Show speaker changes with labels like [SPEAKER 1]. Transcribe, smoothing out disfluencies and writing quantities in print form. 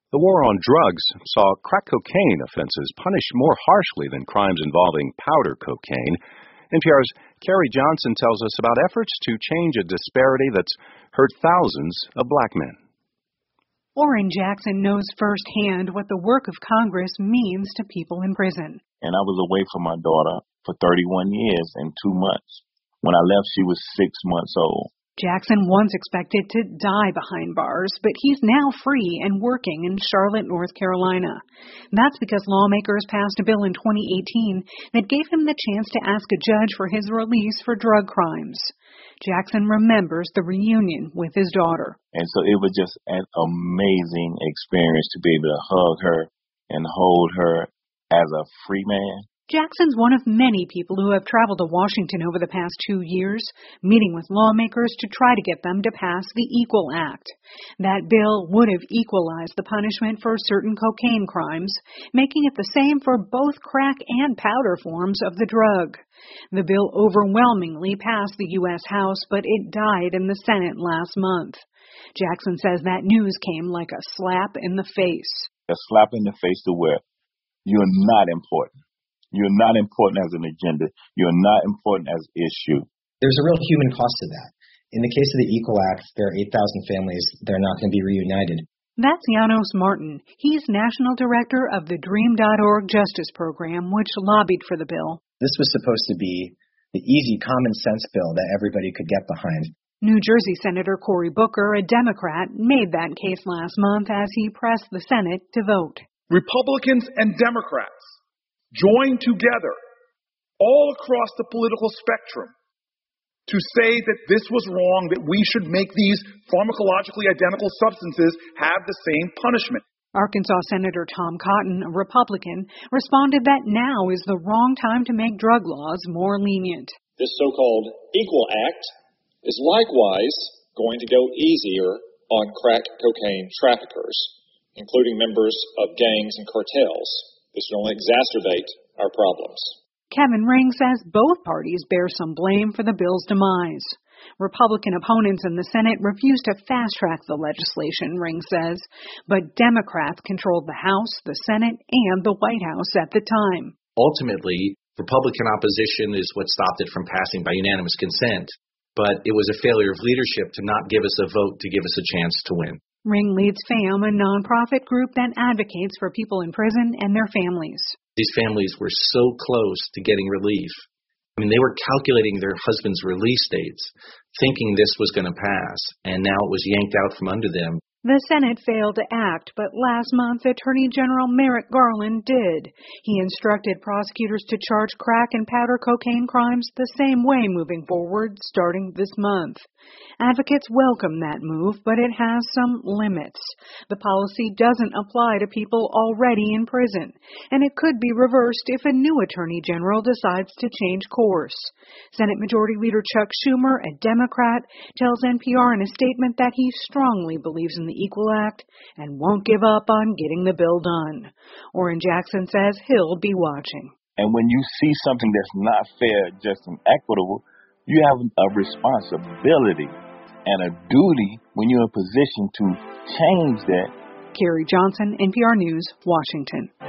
[SPEAKER 1] The war on drugs saw crack cocaine offenses punished more harshly than crimes involving powder cocaine. NPR's Carrie Johnson tells us about efforts to change a disparity that's hurt thousands of black men.
[SPEAKER 2] Orrin Jackson knows firsthand what the work of Congress means to people in prison.
[SPEAKER 3] And I was away from my daughter for 31 years and 2 months. When I left, she was 6 months old.
[SPEAKER 2] Jackson once expected to die behind bars, but he's now free and working in Charlotte, North Carolina. That's because lawmakers passed a bill in 2018 that gave him the chance to ask a judge for his release for drug crimes. Jackson remembers the reunion with his daughter.
[SPEAKER 3] And so it was just an amazing experience to be able to hug her and hold her as a free man.
[SPEAKER 2] Jackson's one of many people who have traveled to Washington over the past 2 years, meeting with lawmakers to try to get them to pass the EQUAL Act. That bill would have equalized the punishment for certain cocaine crimes, making it the same for both crack and powder forms of the drug. The bill overwhelmingly passed the U.S. House, but it died in the Senate last month. Jackson says that news came like a slap in the face.
[SPEAKER 3] A slap in the face to where you're not important. You're not important as an agenda. You're not important as an issue.
[SPEAKER 4] There's a real human cost to that. In the case of the EQUAL Act, there are 8,000 families that are not going to be reunited.
[SPEAKER 2] That's Janos Martin. He's National Director of the DREAM.org Justice Program, which lobbied for the bill.
[SPEAKER 4] This was supposed to be the easy, common sense bill that everybody could get behind.
[SPEAKER 2] New Jersey Senator Cory Booker, a Democrat, made that case last month as he pressed the Senate to vote.
[SPEAKER 5] Republicans and Democrats join together all across the political spectrum to say that this was wrong, that we should make these pharmacologically identical substances have the same punishment.
[SPEAKER 2] Arkansas Senator Tom Cotton, a Republican, responded that now is the wrong time to make drug laws more lenient.
[SPEAKER 6] This so-called EQUAL Act is likewise going to go easier on crack cocaine traffickers, including members of gangs and cartels. This will only exacerbate our problems.
[SPEAKER 2] Kevin Ring says both parties bear some blame for the bill's demise. Republican opponents in the Senate refused to fast-track the legislation, Ring says, but Democrats controlled the House, the Senate, and the White House at the time.
[SPEAKER 7] Ultimately, Republican opposition is what stopped it from passing by unanimous consent, but it was a failure of leadership to not give us a vote to give us a chance to win.
[SPEAKER 2] Ring leads FAM, a nonprofit group that advocates for people in prison and their families.
[SPEAKER 7] These families were so close to getting relief. I mean, they were calculating their husbands' release dates, thinking this was going to pass, and now it was yanked out from under them.
[SPEAKER 2] The Senate failed to act, but last month Attorney General Merrick Garland did. He instructed prosecutors to charge crack and powder cocaine crimes the same way moving forward, starting this month. Advocates welcome that move, but it has some limits. The policy doesn't apply to people already in prison, and it could be reversed if a new Attorney General decides to change course. Senate Majority Leader Chuck Schumer, a Democrat, tells NPR in a statement that he strongly believes in the EQUAL Act and won't give up on getting the bill done. Orrin Jackson says he'll be watching.
[SPEAKER 3] And when you see something that's not fair, just and equitable, you have a responsibility and a duty when you're in a position to change that.
[SPEAKER 2] Carrie Johnson, NPR News, Washington.